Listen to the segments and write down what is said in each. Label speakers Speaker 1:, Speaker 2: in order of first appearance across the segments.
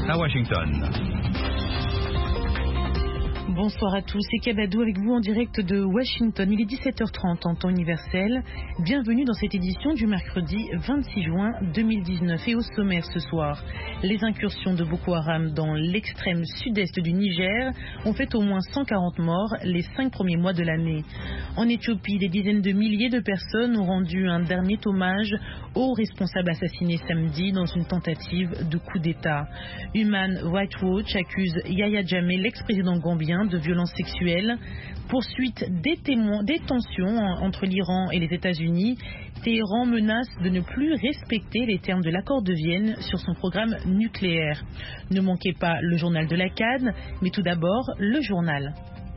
Speaker 1: à Washington.
Speaker 2: Bonsoir à tous, c'est Kabadou avec vous en direct de Washington. Il est 17h30 en temps universel. Bienvenue dans cette édition du mercredi 26 juin 2019. Et au sommaire ce soir, les incursions de Boko Haram dans l'extrême sud-est du Niger ont fait au moins 140 morts les 5 premiers mois de l'année. En Éthiopie, des dizaines de milliers de personnes ont rendu un dernier hommage aux responsables assassinés samedi dans une tentative de coup d'État. Human Rights Watch accuse Yahya Jammeh, l'ex-président gambien, de violences sexuelles. Poursuite des tensions entre l'Iran et les États-Unis. Téhéran menace de ne plus respecter les termes de l'accord de Vienne sur son programme nucléaire. Ne manquez pas le journal de la CAD, mais tout d'abord le journal.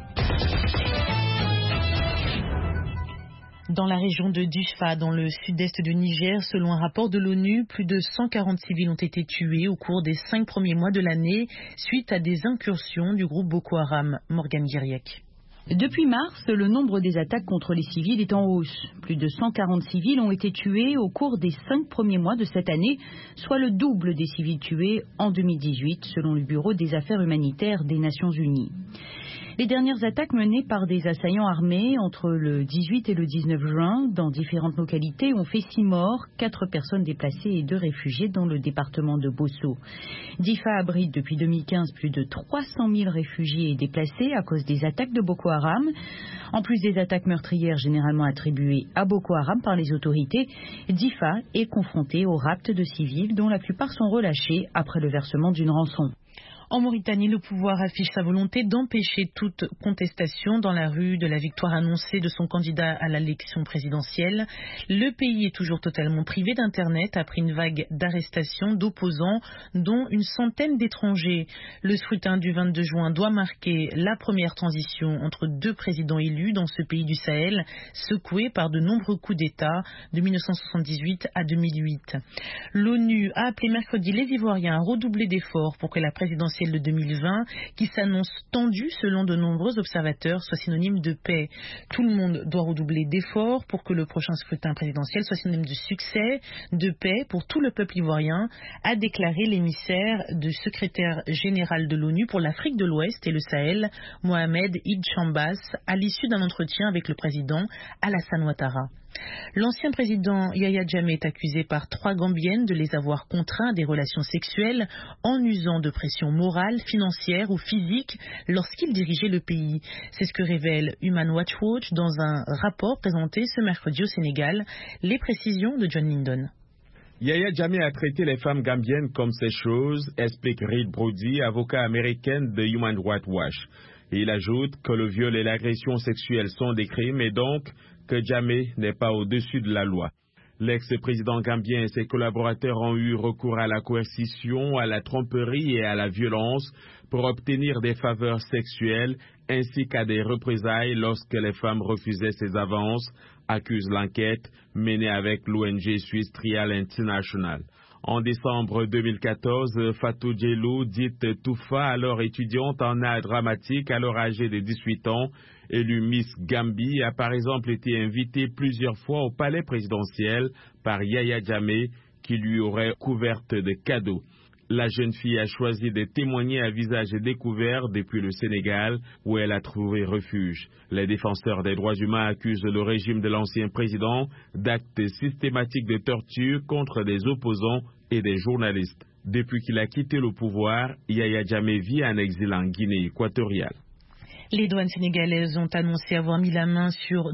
Speaker 2: Dans la région de Difa, dans le sud-est du Niger, selon un rapport de l'ONU, plus de 140 civils ont été tués au cours des 5 premiers mois de l'année suite à des incursions du groupe Boko Haram. Morgane Guiriec.
Speaker 3: Depuis mars, le nombre des attaques contre les civils est en hausse. Plus de 140 civils ont été tués au cours des 5 premiers mois de cette année, soit le double des civils tués en 2018, selon le Bureau des affaires humanitaires des Nations Unies. Les dernières attaques menées par des assaillants armés entre le 18 et le 19 juin dans différentes localités ont fait 6 morts, 4 personnes déplacées et 2 réfugiés dans le département de Bosso. Difa abrite depuis 2015 plus de 300 000 réfugiés et déplacés à cause des attaques de Boko Haram. En plus des attaques meurtrières généralement attribuées à Boko Haram par les autorités, Difa est confronté au rapt de civils dont la plupart sont relâchés après le versement d'une rançon.
Speaker 2: En Mauritanie, le pouvoir affiche sa volonté d'empêcher toute contestation dans la rue de la victoire annoncée de son candidat à l'élection présidentielle. Le pays est toujours totalement privé d'Internet après une vague d'arrestations d'opposants, dont une centaine d'étrangers. Le scrutin du 22 juin doit marquer la première transition entre 2 présidents élus dans ce pays du Sahel, secoué par de nombreux coups d'État de 1978 à 2008. L'ONU a appelé mercredi les Ivoiriens à redoubler d'efforts pour que la présidentielle de 2020, qui s'annonce tendue selon de nombreux observateurs, soit synonyme de paix. Tout le monde doit redoubler d'efforts pour que le prochain scrutin présidentiel soit synonyme de succès, de paix pour tout le peuple ivoirien, a déclaré l'émissaire du secrétaire général de l'ONU pour l'Afrique de l'Ouest et le Sahel, Mohamed Id Chambas, à l'issue d'un entretien avec le président Alassane Ouattara. L'ancien président Yahya Jammeh est accusé par 3 Gambiennes de les avoir contraints à des relations sexuelles en usant de pression morale, financière ou physique lorsqu'il dirigeait le pays. C'est ce que révèle Human Rights Watch dans un rapport présenté ce mercredi au Sénégal. Les précisions de John Lindon.
Speaker 4: Yahya Jammeh a traité les femmes gambiennes comme ces choses, explique Reed Brody, avocat américain de Human Rights Watch. Et il ajoute que le viol et l'agression sexuelle sont des crimes et donc que Jammeh n'est pas au-dessus de la loi. L'ex-président gambien et ses collaborateurs ont eu recours à la coercition, à la tromperie et à la violence pour obtenir des faveurs sexuelles ainsi qu'à des représailles lorsque les femmes refusaient ces avances, accuse l'enquête menée avec l'ONG suisse Trial International. En décembre 2014, Fatou Djelou, dite Toufa, alors étudiante en art dramatique, alors âgée de 18 ans, élue Miss Gambie, a par exemple été invitée plusieurs fois au palais présidentiel par Yahya Jammeh, qui lui aurait couverte de cadeaux. La jeune fille a choisi de témoigner à visage découvert depuis le Sénégal, où elle a trouvé refuge. Les défenseurs des droits humains accusent le régime de l'ancien président d'actes systématiques de torture contre des opposants et des journalistes. Depuis qu'il a quitté le pouvoir, Yahya Jammeh vit en exil en Guinée équatoriale.
Speaker 2: Les douanes sénégalaises ont annoncé avoir mis la main sur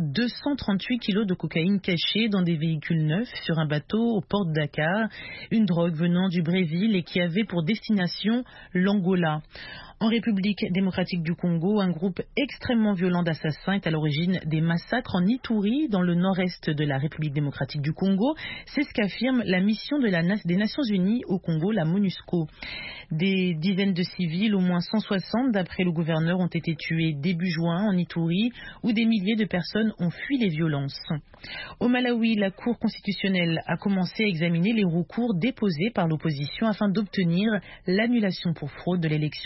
Speaker 2: 238 kilos de cocaïne cachée dans des véhicules neufs sur un bateau au port de Dakar, une drogue venant du Brésil et qui avait pour destination l'Angola. En République démocratique du Congo, un groupe extrêmement violent d'assassins est à l'origine des massacres en Ituri, dans le nord-est de la République démocratique du Congo. C'est ce qu'affirme la mission des Nations Unies au Congo, la MONUSCO. Des dizaines de civils, au moins 160 d'après le gouverneur, ont été tués début juin en Ituri, où des milliers de personnes ont fui les violences. Au Malawi, la Cour constitutionnelle a commencé à examiner les recours déposés par l'opposition afin d'obtenir l'annulation pour fraude de l'élection présidentielle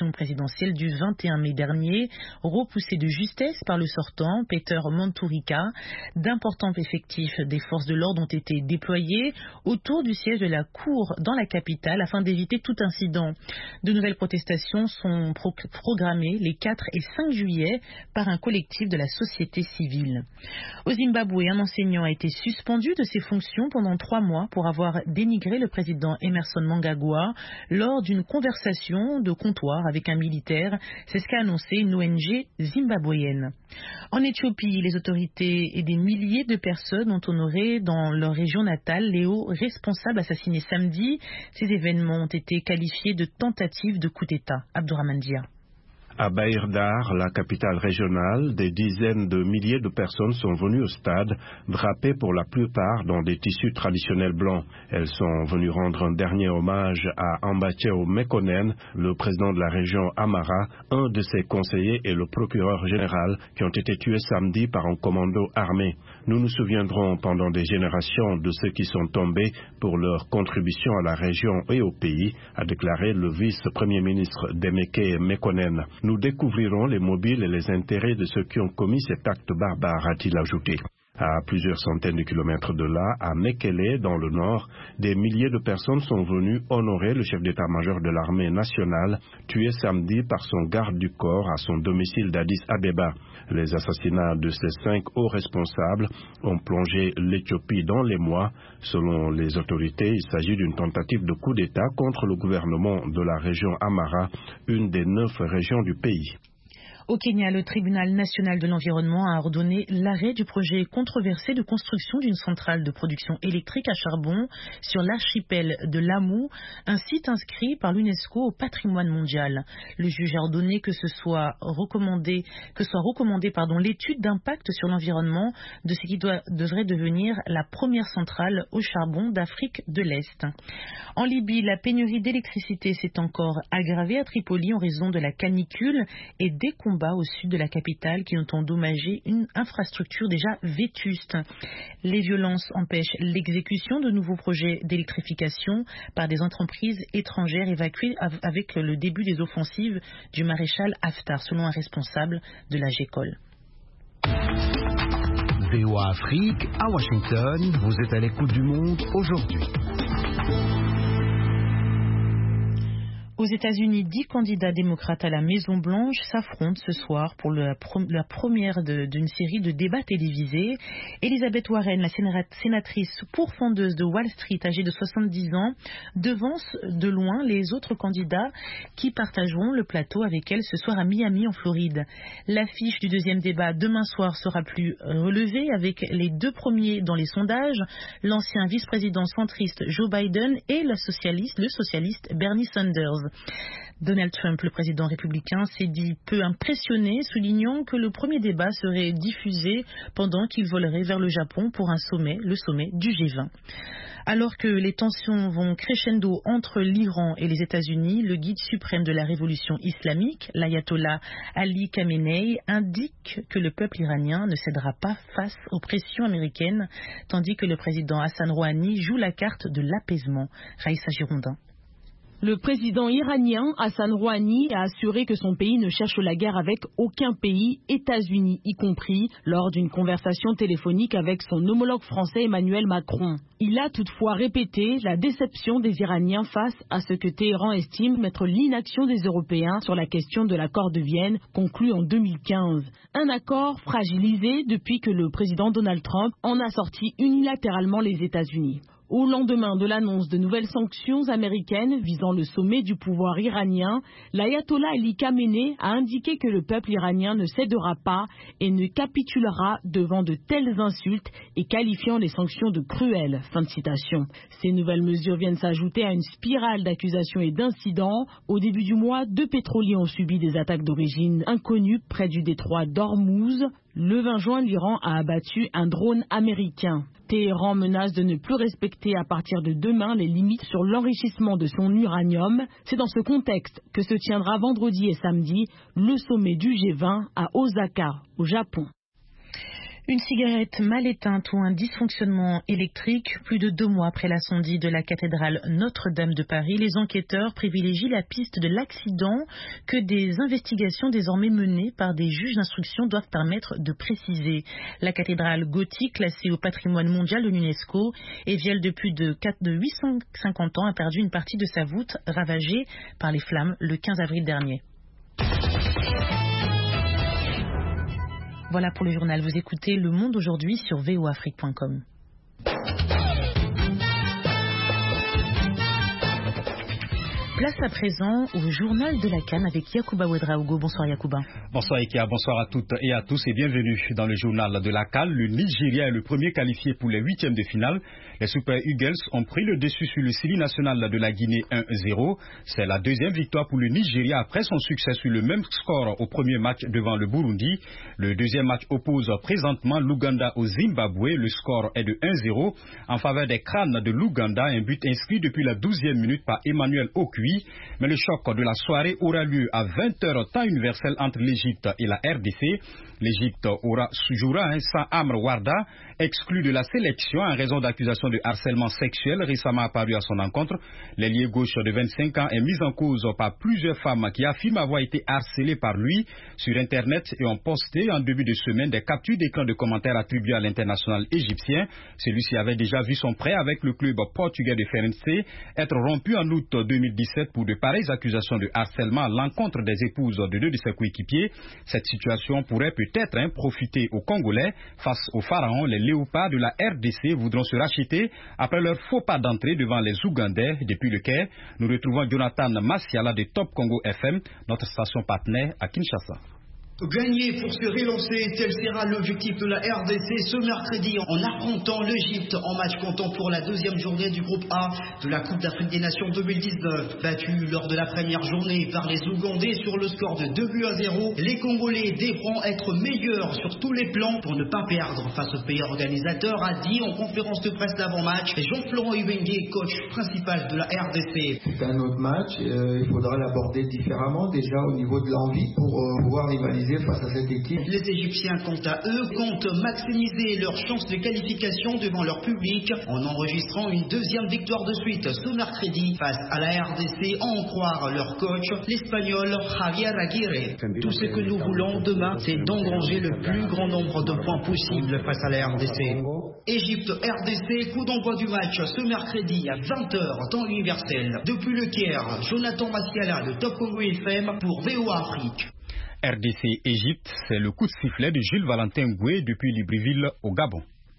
Speaker 2: présidentielle du 21 mai dernier, repoussée de justesse par le sortant, Peter Mutharika. D'importants effectifs des forces de l'ordre ont été déployés autour du siège de la Cour dans la capitale afin d'éviter tout incident. De nouvelles protestations sont programmées les 4 et 5 juillet par un collectif de la société civile. Au Zimbabwe, un enseignant a été suspendu de ses fonctions pendant 3 mois pour avoir dénigré le président Emmerson Mnangagwa lors d'une conversation de comptoir avec un militaire. C'est ce qu'a annoncé une ONG zimbabwéenne. En Éthiopie, les autorités et des milliers de personnes ont honoré dans leur région natale les hauts responsables assassinés samedi. Ces événements ont été qualifiés de tentatives de coup d'État. Abdourahmane Dia.
Speaker 1: À Bahir Dar, la capitale régionale, des dizaines de milliers de personnes sont venues au stade, drapées pour la plupart dans des tissus traditionnels blancs. Elles sont venues rendre un dernier hommage à Ambachew Mekonnen, le président de la région Amara, un de ses conseillers et le procureur général qui ont été tués samedi par un commando armé. Nous nous souviendrons pendant des générations de ceux qui sont tombés pour leur contribution à la région et au pays, a déclaré le vice-premier ministre Demeke Mekonnen. Nous découvrirons les mobiles et les intérêts de ceux qui ont commis cet acte barbare, a-t-il ajouté. À plusieurs centaines de kilomètres de là, à Mekele, dans le nord, des milliers de personnes sont venues honorer le chef d'état-major de l'armée nationale, tué samedi par son garde du corps à son domicile d'Addis Abeba. Les assassinats de ces 5 hauts responsables ont plongé l'Éthiopie dans les mois. Selon les autorités, il s'agit d'une tentative de coup d'État contre le gouvernement de la région Amara, une des 9 régions du pays.
Speaker 2: Au Kenya, le tribunal national de l'environnement a ordonné l'arrêt du projet controversé de construction d'une centrale de production électrique à charbon sur l'archipel de Lamu, un site inscrit par l'UNESCO au patrimoine mondial. Le juge a ordonné que soit recommandée l'étude d'impact sur l'environnement de ce qui devrait devenir la première centrale au charbon d'Afrique de l'Est. En Libye, la pénurie d'électricité s'est encore aggravée à Tripoli en raison de la canicule et des combats au sud de la capitale qui ont endommagé une infrastructure déjà vétuste. Les violences empêchent l'exécution de nouveaux projets d'électrification par des entreprises étrangères évacuées avec le début des offensives du maréchal Haftar, selon un responsable de la GECOL.
Speaker 5: VOA Afrique, à Washington, vous êtes à l'écoute du monde aujourd'hui.
Speaker 2: Aux États-Unis, 10 candidats démocrates à la Maison-Blanche s'affrontent ce soir pour la première d'une série de débats télévisés. Elizabeth Warren, la sénatrice pourfendeuse de Wall Street, âgée de 70 ans, devance de loin les autres candidats qui partageront le plateau avec elle ce soir à Miami, en Floride. L'affiche du deuxième débat demain soir sera plus relevée avec les 2 premiers dans les sondages, l'ancien vice-président centriste Joe Biden et le socialiste Bernie Sanders. Donald Trump, le président républicain, s'est dit peu impressionné, soulignant que le premier débat serait diffusé pendant qu'il volerait vers le Japon pour le sommet du G20. Alors que les tensions vont crescendo entre l'Iran et les États-Unis, le guide suprême de la révolution islamique, l'ayatollah Ali Khamenei, indique que le peuple iranien ne cédera pas face aux pressions américaines, tandis que le président Hassan Rouhani joue la carte de l'apaisement. Raïssa Girondin.
Speaker 6: Le président iranien Hassan Rouhani a assuré que son pays ne cherche la guerre avec aucun pays, États-Unis y compris, lors d'une conversation téléphonique avec son homologue français Emmanuel Macron. Il a toutefois répété la déception des Iraniens face à ce que Téhéran estime être l'inaction des Européens sur la question de l'accord de Vienne conclu en 2015. Un accord fragilisé depuis que le président Donald Trump en a sorti unilatéralement les États-Unis. Au lendemain de l'annonce de nouvelles sanctions américaines visant le sommet du pouvoir iranien, l'ayatollah Ali Khamenei a indiqué que le peuple iranien ne cédera pas et ne capitulera devant de telles insultes et qualifiant les sanctions de cruelles. Fin de citation. Ces nouvelles mesures viennent s'ajouter à une spirale d'accusations et d'incidents. Au début du mois, 2 pétroliers ont subi des attaques d'origine inconnue près du détroit d'Ormuz. Le 20 juin, l'Iran a abattu un drone américain. Téhéran menace de ne plus respecter à partir de demain les limites sur l'enrichissement de son uranium. C'est dans ce contexte que se tiendra vendredi et samedi le sommet du G20 à Osaka, au Japon.
Speaker 2: Une cigarette mal éteinte ou un dysfonctionnement électrique, plus de 2 mois après l'incendie de la cathédrale Notre-Dame de Paris, les enquêteurs privilégient la piste de l'accident que des investigations désormais menées par des juges d'instruction doivent permettre de préciser. La cathédrale gothique, classée au patrimoine mondial de l'UNESCO et vieille de plus de 850 ans, a perdu une partie de sa voûte ravagée par les flammes le 15 avril dernier. Voilà pour le journal. Vous écoutez Le Monde aujourd'hui sur voafrique.com. Place à présent au journal de la CAN avec Yacouba Ouedraogo. Bonsoir Yacouba.
Speaker 7: Bonsoir Ikia, bonsoir à toutes et à tous et bienvenue dans le journal de la CAN. Le Nigeria est le premier qualifié pour les 8e de finale. Les Super Eagles ont pris le dessus sur le Sili national de la Guinée 1-0. C'est la deuxième victoire pour le Nigeria après son succès sur le même score au premier match devant le Burundi. Le deuxième match oppose présentement l'Ouganda au Zimbabwe. Le score est de 1-0 en faveur des crânes de l'Ouganda. Un but inscrit depuis la 12e minute par Emmanuel Okui. Mais le choc de la soirée aura lieu à 20h temps universel entre l'Égypte et la RDC. L'Égypte jouera sans Amr Warda, exclu de la sélection en raison d'accusations de harcèlement sexuel récemment apparues à son encontre. L'ailier gauche de 25 ans est mis en cause par plusieurs femmes qui affirment avoir été harcelées par lui sur Internet et ont posté en début de semaine des captures d'écran de commentaires attribués à l'international égyptien. Celui-ci avait déjà vu son prêt avec le club portugais de Ferencváros être rompu en août 2017 pour de pareilles accusations de harcèlement à l'encontre des épouses de 2 de ses coéquipiers. Cette situation pourrait peut-être profiter aux Congolais. Face aux pharaons, les léopards de la RDC voudront se racheter après leur faux pas d'entrée devant les Ougandais. Depuis le Caire, nous retrouvons Jonathan Massiala de Top Congo FM, notre station partenaire à Kinshasa.
Speaker 8: Gagner pour se relancer, tel sera l'objectif de la RDC ce mercredi en affrontant l'Égypte en match comptant pour la 2e journée du groupe A de la Coupe d'Afrique des Nations 2019. Battu lors de la première journée par les Ougandais sur le score de 2-0, les Congolais devront être meilleurs sur tous les plans pour ne pas perdre face au pays organisateur, a dit en conférence de presse d'avant-match Jean-Florent Ibengue, coach principal de la RDC.
Speaker 9: C'est un autre match, il faudra l'aborder différemment déjà au niveau de l'envie pour pouvoir rivaliser face à cette équipe.
Speaker 8: Les Égyptiens, quant à eux, comptent maximiser leurs chances de qualification devant leur public en enregistrant une 2e victoire de suite ce mercredi face à la RDC, à en croire leur coach, l'Espagnol Javier Aguirre. Tout ce que nous voulons demain, c'est d'engranger le plus grand nombre de points possible face à la RDC. Égypte-RDC, coup d'envoi du match ce mercredi à 20h, temps universel. Depuis le Caire, Jonathan Massiala de Top Congo FM pour VOA Afrique.
Speaker 7: RDC-Égypte, c'est le coup de sifflet de Jules Valentin Goué depuis Libreville au Gabon.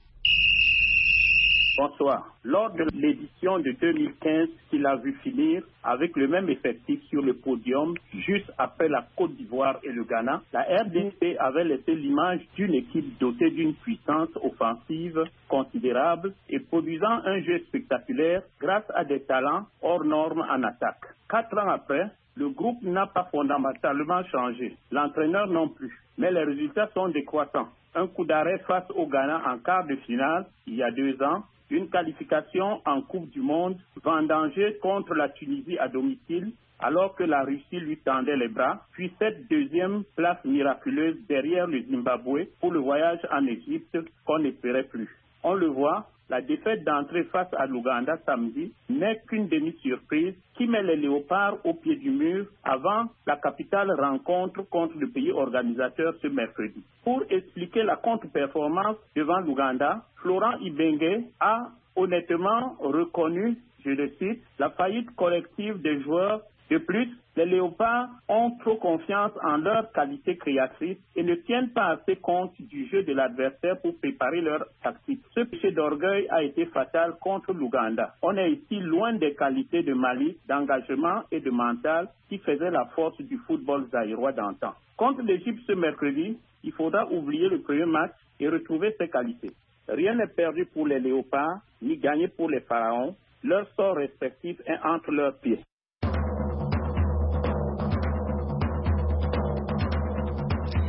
Speaker 10: Bonsoir. Lors de l'édition de 2015 qu'il a vu finir avec le même effectif sur le podium, juste après la Côte d'Ivoire et le Ghana, la RDC avait laissé l'image d'une équipe dotée d'une puissance offensive considérable et produisant un jeu spectaculaire grâce à des talents hors normes en attaque. 4 ans après, le groupe n'a pas fondamentalement changé, l'entraîneur non plus, mais les résultats sont décroissants. Un coup d'arrêt face au Ghana en quart de finale, il y a 2 ans, une qualification en Coupe du Monde vendangée contre la Tunisie à domicile, alors que la Russie lui tendait les bras, puis cette 2e place miraculeuse derrière le Zimbabwe pour le voyage en Égypte qu'on n'espérait plus. On le voit, la défaite d'entrée face à l'Ouganda samedi n'est qu'une demi-surprise qui met les léopards au pied du mur avant la capitale rencontre contre le pays organisateur ce mercredi. Pour expliquer la contre-performance devant l'Ouganda, Florent Ibengue a honnêtement reconnu, je le cite, la faillite collective des joueurs. De plus, les léopards ont trop confiance en leur qualité créatrice et ne tiennent pas assez compte du jeu de l'adversaire pour préparer leur tactique. Ce péché d'orgueil a été fatal contre l'Ouganda. On est ici loin des qualités de malice, d'engagement et de mental qui faisaient la force du football zaïrois d'antan. Contre l'Égypte ce mercredi, il faudra oublier le premier match et retrouver ses qualités. Rien n'est perdu pour les léopards, ni gagné pour les pharaons. Leur sort respectif est entre leurs pieds.
Speaker 7: Et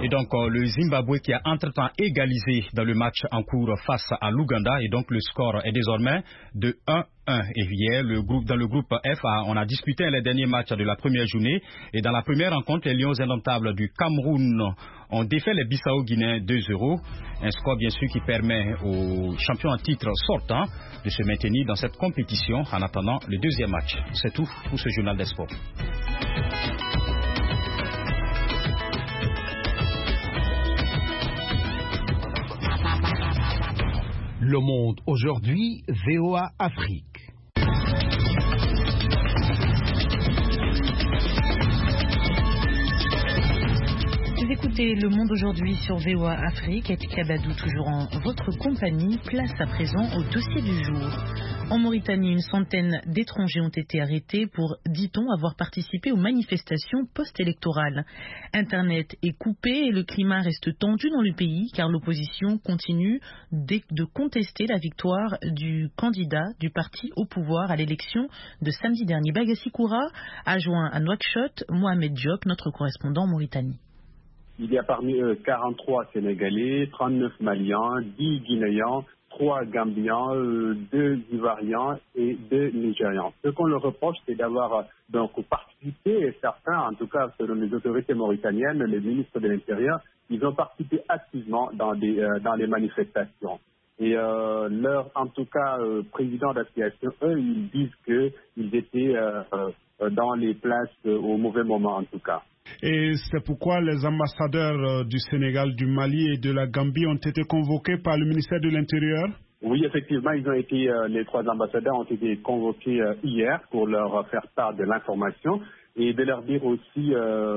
Speaker 7: Et donc le Zimbabwe qui a entre-temps égalisé dans le match en cours face à l'Ouganda, et donc le score est désormais de 1-1. Et hier, dans le groupe F, on a disputé les derniers matchs de la première journée. Et dans la première rencontre, les Lions indomptables du Cameroun ont défait les Bissau-Guinéens 2-0. Un score bien sûr qui permet aux champions en titre sortants de se maintenir dans cette compétition en attendant le deuxième match. C'est tout pour ce journal des sports.
Speaker 5: Le Monde aujourd'hui, VOA Afrique.
Speaker 2: Vous écoutez Le Monde aujourd'hui sur VOA Afrique. Et Kabadou toujours en votre compagnie. Place à présent au dossier du jour. En Mauritanie, une centaine d'étrangers ont été arrêtés pour, dit-on, avoir participé aux manifestations post-électorales. Internet est coupé et le climat reste tendu dans le pays car l'opposition continue de contester la victoire du candidat du parti au pouvoir à l'élection de samedi dernier. Bagassi Koura a joint à Nouakchott Mohamed Diop, notre correspondant en Mauritanie.
Speaker 11: Il y a parmi eux 43 Sénégalais, 39 Maliens, 10 Guinéens, 3 Gambiens, 2 Ivoiriens et 2 Nigérians. Ce qu'on leur reproche, c'est d'avoir donc participé, et certains, en tout cas selon les autorités mauritaniennes, les ministres de l'Intérieur, ils ont participé activement dans les manifestations. Et en tout cas, président d'association, eux, ils disent qu'ils étaient dans les places au mauvais moment, en tout cas.
Speaker 12: Et c'est pourquoi les ambassadeurs du Sénégal, du Mali et de la Gambie ont été convoqués par le ministère de l'Intérieur?
Speaker 11: Oui, effectivement, les 3 ambassadeurs ont été convoqués hier pour leur faire part de l'information et de leur dire aussi,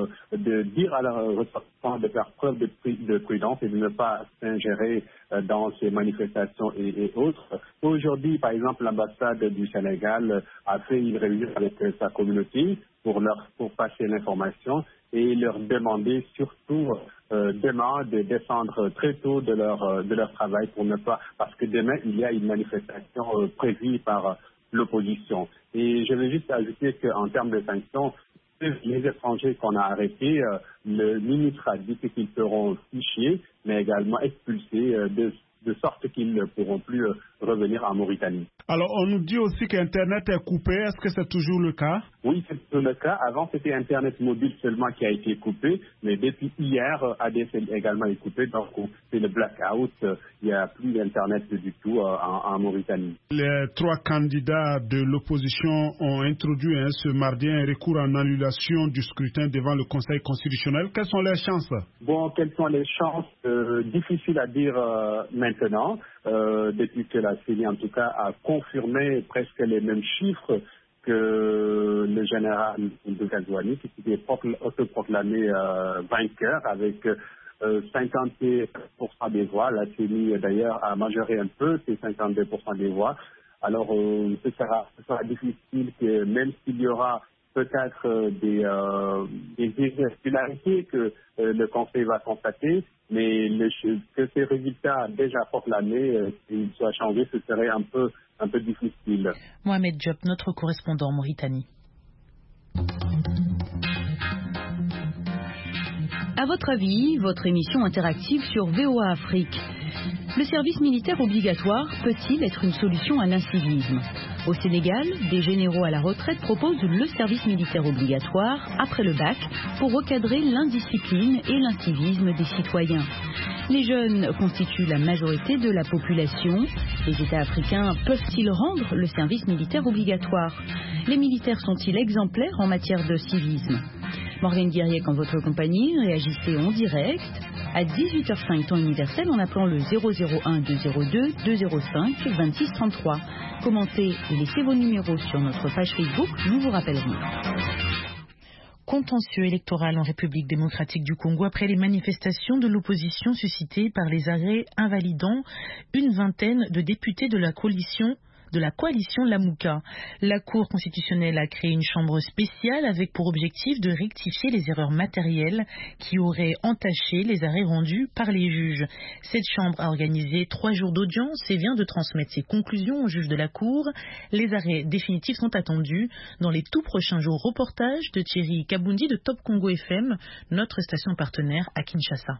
Speaker 11: de dire à leurs ressortissants de faire preuve de prudence et de ne pas s'ingérer dans ces manifestations et autres. Aujourd'hui, par exemple, l'ambassade du Sénégal a fait une réunion avec sa communauté pour passer l'information et leur demander surtout demain de descendre très tôt de leur travail pour ne pas, parce que demain il y a une manifestation prévue par l'opposition. Et je vais juste ajouter qu'en termes de sanctions, les étrangers qu'on a arrêtés, le ministre a dit qu'ils seront fichés, mais également expulsés de sorte qu'ils ne pourront plus revenir en Mauritanie.
Speaker 12: Alors, on nous dit aussi qu'Internet est coupé. Est-ce que c'est toujours le cas?
Speaker 11: Oui, c'est toujours le cas. Avant, c'était Internet mobile seulement qui a été coupé, mais depuis hier, ADSL également est coupé. Donc, c'est le blackout. Il n'y a plus d'Internet du tout en Mauritanie.
Speaker 12: Les 3 candidats de l'opposition ont introduit ce mardi un recours en annulation du scrutin devant le Conseil constitutionnel. Quelles sont les chances?
Speaker 11: Bon, quelles sont les chances? Difficile à dire maintenant. Depuis que la CENI, en tout cas, a confirmé presque les mêmes chiffres que le général de Ghazouani, qui s'était autoproclamé vainqueur avec 52% des voix. La CENI, d'ailleurs, a majoré un peu ces 52% des voix. Alors, ce sera difficile que, même s'il y aura peut-être des irrégularités que le Conseil va constater, mais que ces résultats déjà proclamés, s'ils soient changés, ce serait un peu difficile.
Speaker 2: Mohamed Diop, notre correspondant en Mauritanie.
Speaker 3: À votre avis, votre émission interactive sur VOA Afrique. Le service militaire obligatoire peut-il être une solution à l'incivisme? Au Sénégal, des généraux à la retraite proposent le service militaire obligatoire après le bac pour recadrer l'indiscipline et l'incivisme des citoyens. Les jeunes constituent la majorité de la population. Les États africains peuvent-ils rendre le service militaire obligatoire? Les militaires sont-ils exemplaires en matière de civisme? Morgane Guiriec en votre compagnie, réagissez en direct à 18h05 temps universel en appelant le 001 202 205 26 33. Commentez et laissez vos numéros sur notre page Facebook, nous vous rappellerons.
Speaker 2: Contentieux électoral en République démocratique du Congo après les manifestations de l'opposition suscitées par les arrêts invalidant une vingtaine de députés de la coalition de la coalition Lamouka. La Cour constitutionnelle a créé une chambre spéciale avec pour objectif de rectifier les erreurs matérielles qui auraient entaché les arrêts rendus par les juges. Cette chambre a organisé 3 jours d'audience et vient de transmettre ses conclusions aux juges de la Cour. Les arrêts définitifs sont attendus dans les tout prochains jours. Reportage de Thierry Kabundi de Top Congo FM, notre station partenaire à Kinshasa.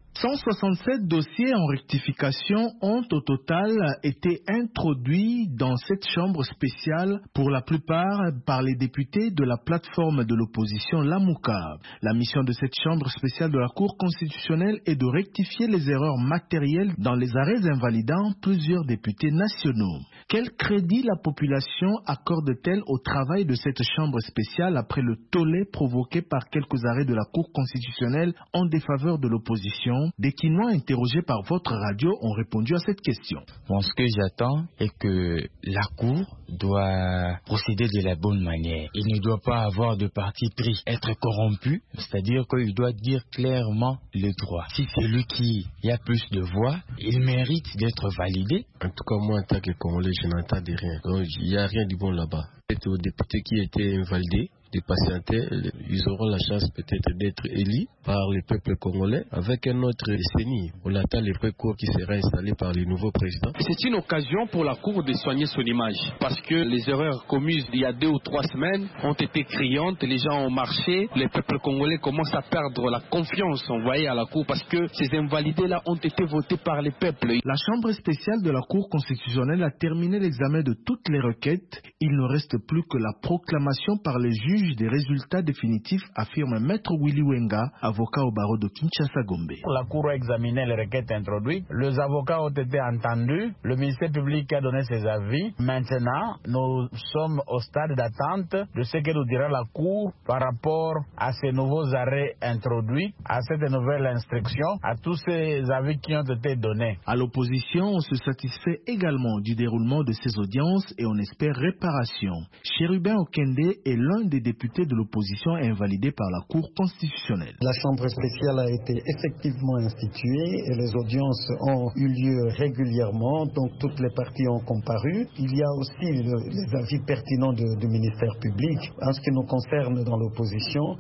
Speaker 13: 167 dossiers en rectification ont au total été introduits dans cette chambre spéciale, pour la plupart par les députés de la plateforme de l'opposition Lamouka. La mission de cette chambre spéciale de la Cour constitutionnelle est de rectifier les erreurs matérielles dans les arrêts invalidant plusieurs députés nationaux. Quel crédit la population accorde-t-elle au travail de cette chambre spéciale après le tollé provoqué par quelques arrêts de la Cour constitutionnelle en défaveur de l'opposition? Des Quinois interrogés par votre radio ont répondu à cette question.
Speaker 14: Bon, ce que j'attends est que la Cour doit procéder de la bonne manière. Il ne doit pas avoir de parti pris, être corrompu, c'est-à-dire qu'il doit dire clairement le droit. Si c'est lui qui a plus de voix, il mérite d'être validé.
Speaker 15: En tout cas, moi, en tant que Congolais, je n'entends de rien. Donc, il n'y a rien de bon là-bas. C'est aux députés qui étaient invalidés de patienter, ils auront la chance peut-être d'être élus par le peuple congolais avec un autre CENI. On attend le précours qui sera installé par le nouveau président.
Speaker 16: C'est une occasion pour la Cour de soigner son image parce que les erreurs commises il y a 2 ou 3 semaines ont été criantes, les gens ont marché, le peuple congolais commence à perdre la confiance envoyée à la Cour parce que ces invalidés-là ont été votés par le peuple.
Speaker 13: La Chambre spéciale de la Cour constitutionnelle a terminé l'examen de toutes les requêtes. Il ne reste plus que la proclamation par les juges des résultats définitifs, affirme Maître Willy Wenga, avocat au barreau de Kinshasa-Gombe.
Speaker 17: La Cour a examiné les requêtes introduites, les avocats ont été entendus, le ministère public a donné ses avis. Maintenant, nous sommes au stade d'attente de ce que nous dira la Cour par rapport à ces nouveaux arrêts introduits, à cette nouvelle instruction, à tous ces avis qui ont été donnés.
Speaker 13: À l'opposition, on se satisfait également du déroulement de ces audiences et on espère réparation. Chérubin Okende est l'un des députés de l'opposition invalidé par la Cour constitutionnelle.
Speaker 18: La Chambre spéciale a été effectivement instituée et les audiences ont eu lieu régulièrement, donc toutes les parties ont comparu. Il y a aussi les avis pertinents du ministère public. En ce qui nous concerne dans l'opposition,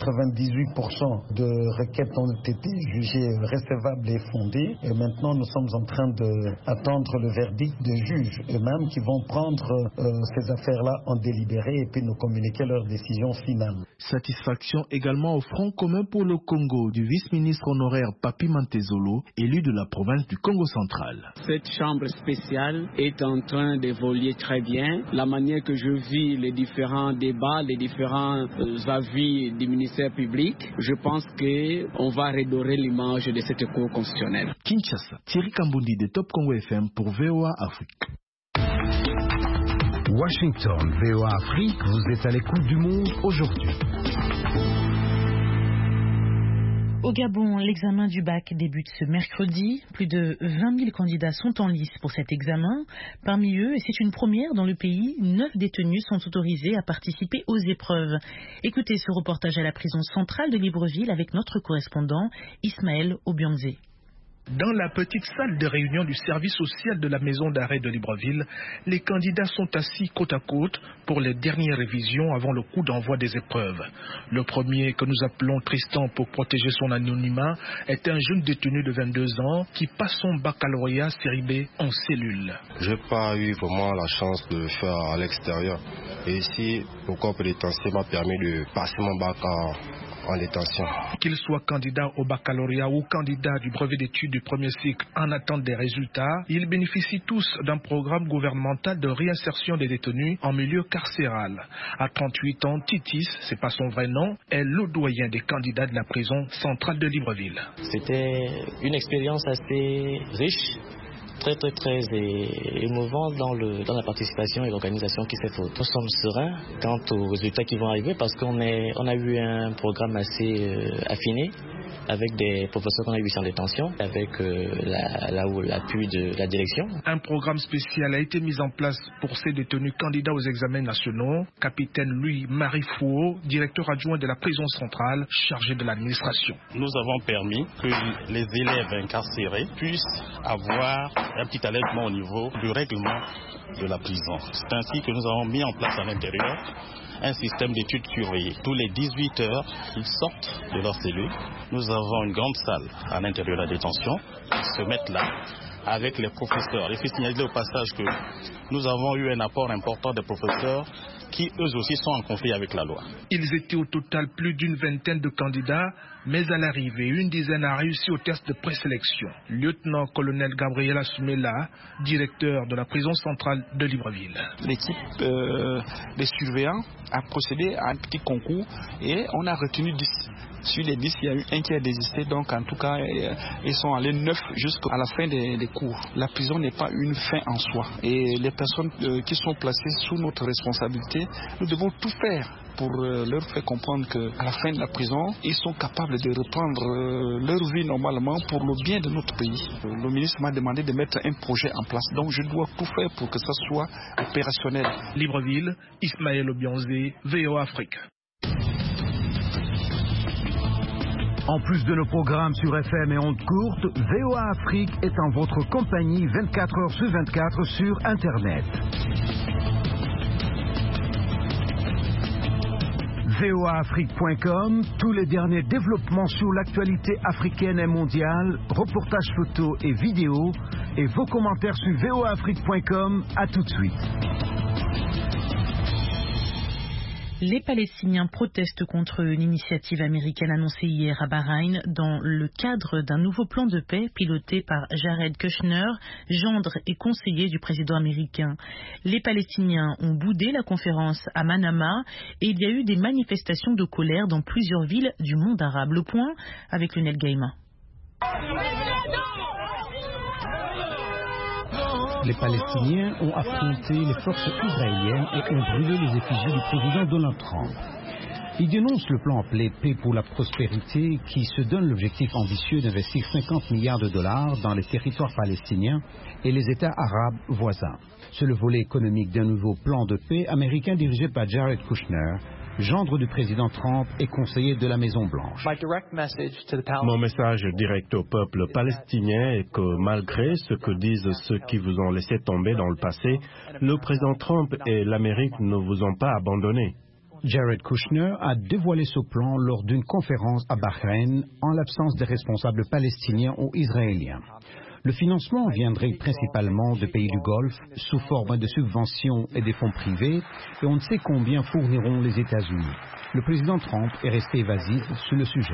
Speaker 18: 98% de requêtes ont été jugées recevables et fondées et maintenant nous sommes en train d'attendre le verdict des juges eux-mêmes qui vont prendre ces affaires-là en délibéré et puis nous communiquer leur décision finale.
Speaker 13: Satisfaction également au Front commun pour le Congo du vice-ministre honoraire Papi Mantezolo, élu de la province du Congo central.
Speaker 19: Cette chambre spéciale est en train d'évoluer très bien. La manière que je vis les différents débats, les différents avis du ministère public, je pense qu'on va redorer l'image de cette Cour constitutionnelle.
Speaker 13: Kinshasa, Thierry Kambundi de Top Congo FM pour VOA Afrique.
Speaker 5: Washington, VOA Afrique, vous êtes à l'écoute du monde aujourd'hui.
Speaker 2: Au Gabon, l'examen du bac débute ce mercredi. Plus de 20 000 candidats sont en lice pour cet examen. Parmi eux, et c'est une première dans le pays, 9 détenus sont autorisés à participer aux épreuves. Écoutez ce reportage à la prison centrale de Libreville avec notre correspondant Ismaël Obianzé.
Speaker 20: Dans la petite salle de réunion du service social de la maison d'arrêt de Libreville, les candidats sont assis côte à côte pour les dernières révisions avant le coup d'envoi des épreuves. Le premier, que nous appelons Tristan pour protéger son anonymat, est un jeune détenu de 22 ans qui passe son baccalauréat série B en cellule.
Speaker 21: Je n'ai pas eu vraiment la chance de le faire à l'extérieur. Et ici, le corps pénitentiaire m'a permis de passer mon bac en détention.
Speaker 20: Qu'ils soient candidats au baccalauréat ou candidats du brevet d'études du premier cycle en attente des résultats, ils bénéficient tous d'un programme gouvernemental de réinsertion des détenus en milieu carcéral. À 38 ans, Titis, c'est pas son vrai nom, est le doyen des candidats de la prison centrale de Libreville.
Speaker 22: C'était une expérience assez riche, très émouvant dans la participation et l'organisation qui s'est faite. Nous sommes sereins quant aux résultats qui vont arriver parce qu'on a eu un programme assez affiné avec des professeurs qu'on a eu en détention, avec l'appui de la direction.
Speaker 20: Un programme spécial a été mis en place pour ces détenus candidats aux examens nationaux. Capitaine Louis-Marie Fouault, directeur adjoint de la prison centrale, chargé de l'administration.
Speaker 23: Nous avons permis que les élèves incarcérés puissent avoir
Speaker 1: un petit allègement au niveau du règlement de la prison. C'est ainsi que nous avons mis en place à l'intérieur un système d'études surveillées. Tous les 18 heures, ils sortent de leur cellule. Nous avons une grande salle à l'intérieur de la détention. Ils se mettent là avec les professeurs. Il faut signaler au passage que nous avons eu un apport important des professeurs qui eux aussi sont en conflit avec la loi.
Speaker 20: Ils étaient au total plus d'une vingtaine de candidats, mais à l'arrivée, une dizaine a réussi au test de présélection. Lieutenant-colonel Gabriel Assoumela, directeur de la prison centrale de Libreville.
Speaker 4: L'équipe des surveillants a procédé à un petit concours et on a retenu 10. Sur les 10, il y a eu un qui a désisté, donc en tout cas, ils sont allés 9 jusqu'à la fin des cours. La prison n'est pas une fin en soi. Et les personnes qui sont placées sous notre responsabilité, nous devons tout faire pour leur faire comprendre qu'à la fin de la prison, ils sont capables de reprendre leur vie normalement pour le bien de notre pays. Le ministre m'a demandé de mettre un projet en place, donc je dois tout faire pour que ça soit opérationnel.
Speaker 20: Libreville, Ismaël Obianzé, VOA Afrique.
Speaker 5: En plus de nos programmes sur FM et ondes courtes, VOA Afrique est en votre compagnie 24 heures sur 24 sur Internet. voaafrique.com, tous les derniers développements sur l'actualité africaine et mondiale, reportages photos et vidéos, et vos commentaires sur voaafrique.com. À tout de suite.
Speaker 2: Les Palestiniens protestent contre une initiative américaine annoncée hier à Bahreïn dans le cadre d'un nouveau plan de paix piloté par Jared Kushner, gendre et conseiller du président américain. Les Palestiniens ont boudé la conférence à Manama et il y a eu des manifestations de colère dans plusieurs villes du monde arabe. Le point avec Lionel Gaïma.
Speaker 23: Les Palestiniens ont affronté les forces israéliennes et ont brûlé les effigies du président Donald Trump. Ils dénoncent le plan appelé Paix pour la prospérité qui se donne l'objectif ambitieux d'investir 50 milliards de dollars dans les territoires palestiniens et les États arabes voisins. C'est le volet économique d'un nouveau plan de paix américain dirigé par Jared Kushner, gendre du président Trump et conseiller de la Maison-Blanche.
Speaker 24: Mon message direct au peuple palestinien est que malgré ce que disent ceux qui vous ont laissé tomber dans le passé, le président Trump et l'Amérique ne vous ont pas abandonné.
Speaker 23: Jared Kushner a dévoilé ce plan lors d'une conférence à Bahreïn en l'absence des responsables palestiniens ou israéliens. Le financement viendrait principalement de pays du Golfe sous forme de subventions et des fonds privés et on ne sait combien fourniront les États-Unis. Le président Trump est resté évasif sur le sujet.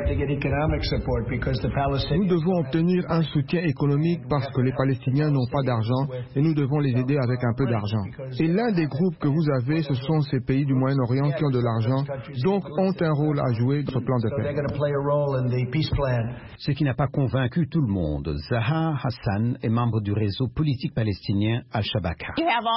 Speaker 25: Nous devons obtenir un soutien économique parce que les Palestiniens n'ont pas d'argent et nous devons les aider avec un peu d'argent. Et l'un des groupes que vous avez, ce sont ces pays du Moyen-Orient qui ont de l'argent, donc ont un rôle à jouer dans ce plan de paix.
Speaker 23: Ce qui n'a pas convaincu tout le monde. Zaha Hassan est membre du réseau politique palestinien Al-Shabaka.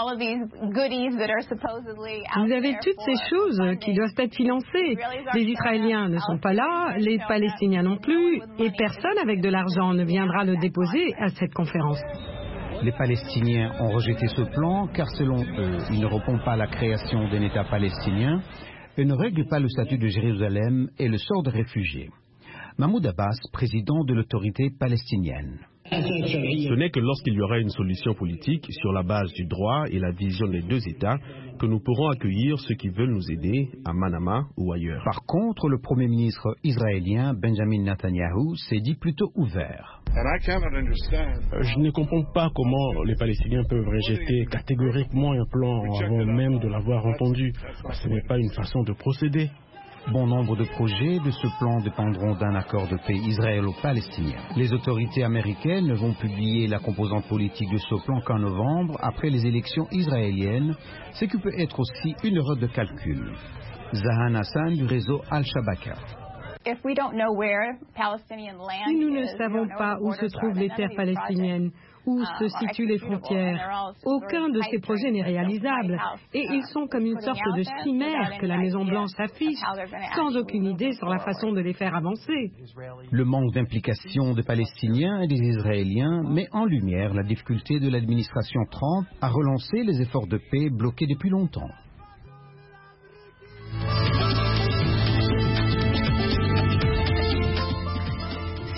Speaker 26: Vous avez toutes ces choses qui doivent être financées. Les Israéliens ne sont pas là, les Palestiniens non plus, et personne avec de l'argent ne viendra le déposer à cette conférence.
Speaker 23: Les Palestiniens ont rejeté ce plan car selon eux, il ne répond pas à la création d'un État palestinien et ne règle pas le statut de Jérusalem et le sort des réfugiés. Mahmoud Abbas, président de l'autorité palestinienne.
Speaker 24: Ce n'est que lorsqu'il y aura une solution politique sur la base du droit et la vision des deux États que nous pourrons accueillir ceux qui veulent nous aider à Manama ou ailleurs.
Speaker 23: Par contre, le Premier ministre israélien Benjamin Netanyahu s'est dit plutôt ouvert.
Speaker 27: Je ne comprends pas comment les Palestiniens peuvent rejeter catégoriquement un plan avant même de l'avoir entendu. Ce n'est pas une façon de procéder.
Speaker 23: Bon nombre de projets de ce plan dépendront d'un accord de paix israélo-palestinien. Les autorités américaines ne vont publier la composante politique de ce plan qu'en novembre, après les élections israéliennes, ce qui peut être aussi une erreur de calcul. Zahan Hassan du réseau Al-Shabaka.
Speaker 26: Si nous ne savons pas où se trouvent les terres palestiniennes, où se situent les frontières, aucun de ces projets n'est réalisable. Et ils sont comme une sorte de chimère que la Maison-Blanche affiche, sans aucune idée sur la façon de les faire avancer.
Speaker 23: Le manque d'implication des Palestiniens et des Israéliens met en lumière la difficulté de l'administration Trump à relancer les efforts de paix bloqués depuis longtemps.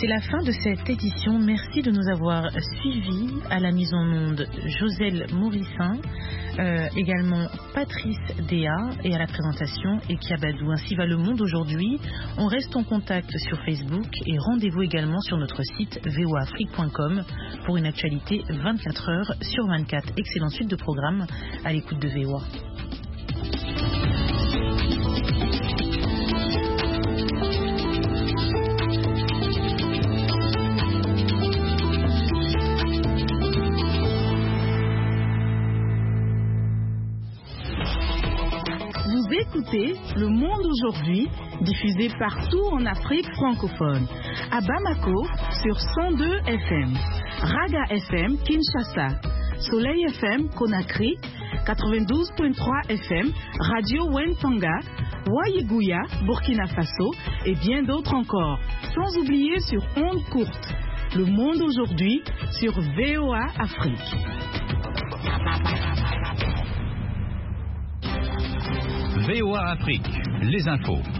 Speaker 2: C'est la fin de cette édition. Merci de nous avoir suivis. À la mise en onde, Joselle Morissin, également Patrice Déa, et à la présentation, Ekia Badou. Ainsi va le monde aujourd'hui. On reste en contact sur Facebook et rendez-vous également sur notre site voaafrique.com pour une actualité 24 heures sur 24. Excellente suite de programmes à l'écoute de VOA.
Speaker 6: Écoutez Le Monde aujourd'hui, diffusé partout en Afrique francophone. À Bamako, sur 102 FM. Raga FM, Kinshasa. Soleil FM, Conakry. 92.3 FM, Radio Wentanga. Waïgouya, Burkina Faso. Et bien d'autres encore. Sans oublier sur ondes courtes. Le Monde aujourd'hui, sur VOA Afrique.
Speaker 7: VOA Afrique, les infos.